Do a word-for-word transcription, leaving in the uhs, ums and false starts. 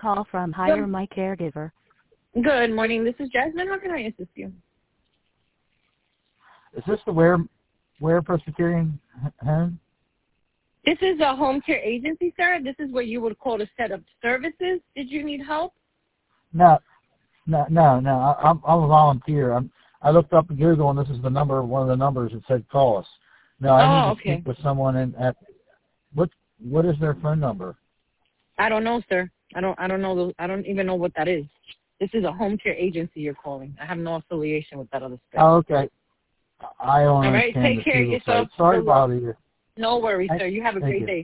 call from Hire My Caregiver. Good morning. This is Jasmine. How can I assist you? Is this the Ware, Ware Presbyterian home? This is a home care agency, sir. This is where you would call to set up services. Did you need help? No, no, no, no. I, I'm, I'm a volunteer. I'm, I looked up in Google, and this is the number, one of the numbers that said call us. No, I oh, need to okay. speak with someone in at what? What is their phone number? I don't know, sir. I don't. I don't know. The, I don't even know what that is. This is a home care agency you're calling. I have no affiliation with that other space. Oh, okay. I don't All right. understand Take care of Google yourself. site. Sorry to bother you. No worries, Thank, sir. You have a thank great you. day.